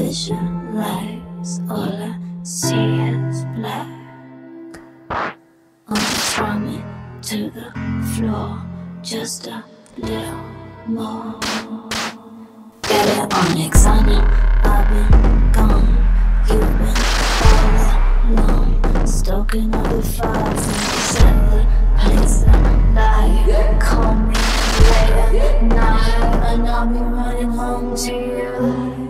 visualize, all I see is black. From it to the floor, just a little more. Get it onyx, I know I've been gone. You've been all alone, stoking all the fires in the cellar, place of light. Call me late at night, and I'll be running home to you.